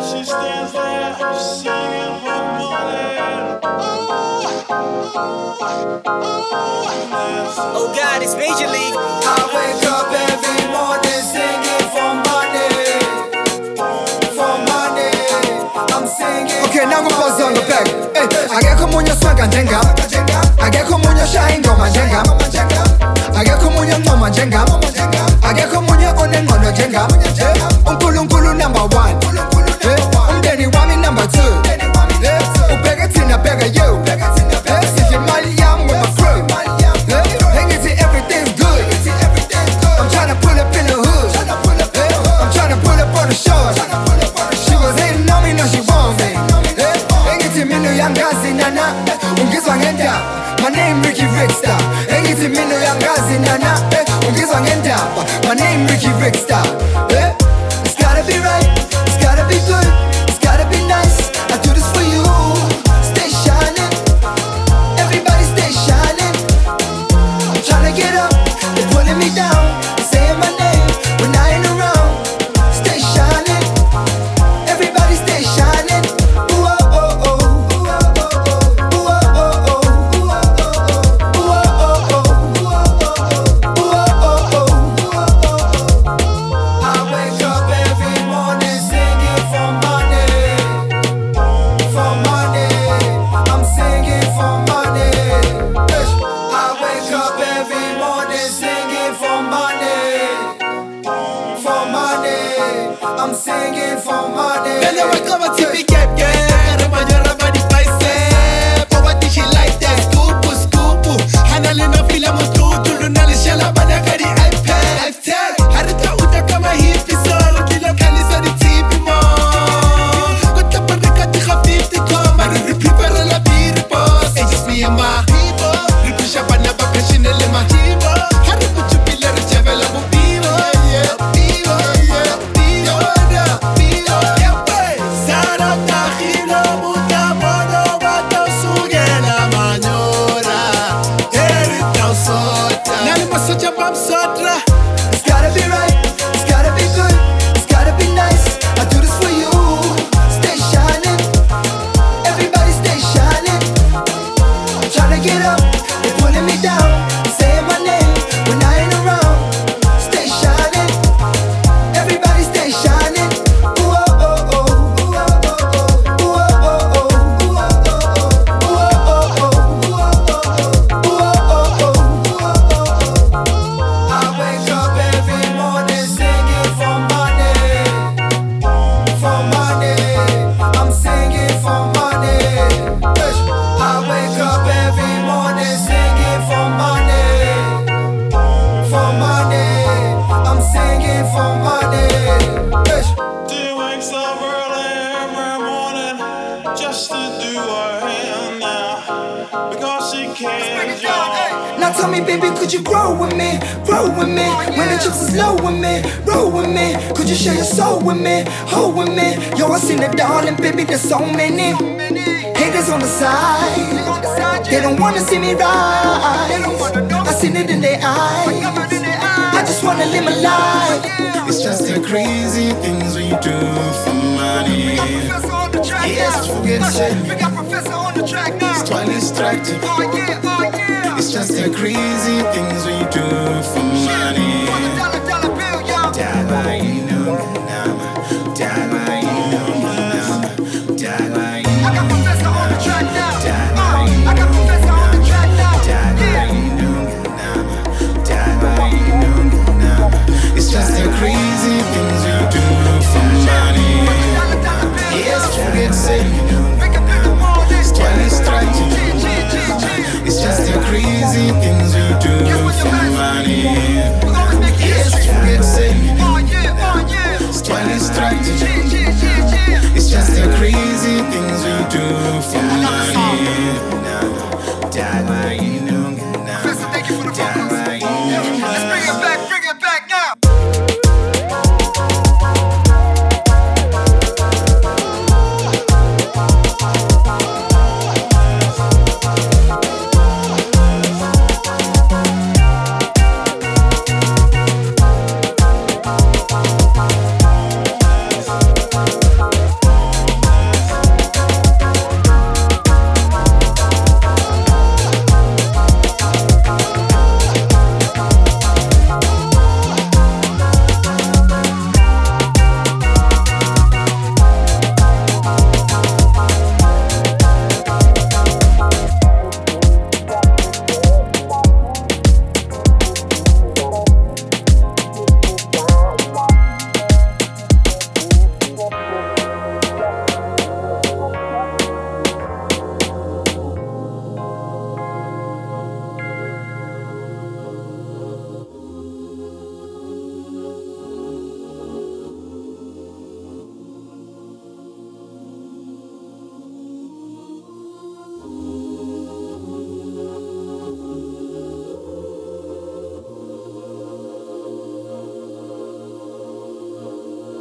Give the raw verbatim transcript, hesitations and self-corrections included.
She stands there singing for money. Oh God, it's Major League. I wake up every morning singing for money, for money. I'm singing. Okay, now I'm buzz on the back. Hey, I get come on your swag and jenga. I get come on your shine, go my jenga. I get come on your no my jenga. I get come on your on and on the jenga. Um pulu pulu number one. Um Danny Wami number two. Um bega tina bega you. If you're Mali, I'm with my crew. Hang it till everything's good. I'm tryna pull up in the hood. I'm tryna pull up on the shore. She was hating on me, now she want me. Hang it till me no young guys in Nana. Ungizwa ngenda. My name Ricky Rickstar. Hang it till me no young guys in Nana. Ungizwa ngenda. My name Ricky Rickstar. It's gotta be right. It's gotta be good. It's gotta be nice. I do this for you. Stay shining. Everybody stay shining. I'm tryna get up. They're pulling me down. Saying my name when I ain't around. Stay shining. Everybody stay shining. Ooh oh oh oh. Ooh oh oh oh. Ooh oh oh oh. Ooh oh oh oh. I wake up every morning singing for money, for money. I'm singing for money. I wake up every morning singing for money, for money. I'm singing for money. Then I wake up and T V get yeah. Remind everybody by say, poverty she like that. Scoop, scoop. Hanali na fila mtu tulunali shala bana kari iPad. Harita uta kama hippie solo kila kanisa di T V mo. Kota parika di khafifti koma. Prepare la beer boss. It's just me and my people. Ripusha bana vacation le ma people. Haripu chupila rechevela bu vivo. Yeah, vivo, yeah, vivo, yeah, vivo. Yeah, boy. Sara tahilo muta mono bato sugela manyora. Erita sota. Nani masocha bam sotra. It's gotta be right. It's gotta be good. It's gotta be nice. I do this for you. Stay shining. Everybody stay shining. I'm tryna get up. They're pulling me down. Saying my name when I ain't around. Stay shining. Everybody stay shining. Ooh oh oh oh. Ooh oh oh oh. Ooh oh oh oh. Ooh oh oh oh. Ooh oh oh oh. I wake up every morning singing for money, for money. I'm singing for money. I wake up every morning singing for money, for money. I'm singing for money. She wakes up early every morning just to do her hair now because she can't y'all. Now tell me, baby, could you grow with me, grow with me? When the chips is low with me, roll with me. Could you share your soul with me, hold with me? Yo, I seen it, darling, baby, there's so many haters on the side. They don't wanna see me rise. I seen it in their eyes. I just wanna live my life. It's just the crazy things we do for money. Yes, forget it. It's too distracting. It's just the crazy things we do for money. Dollar,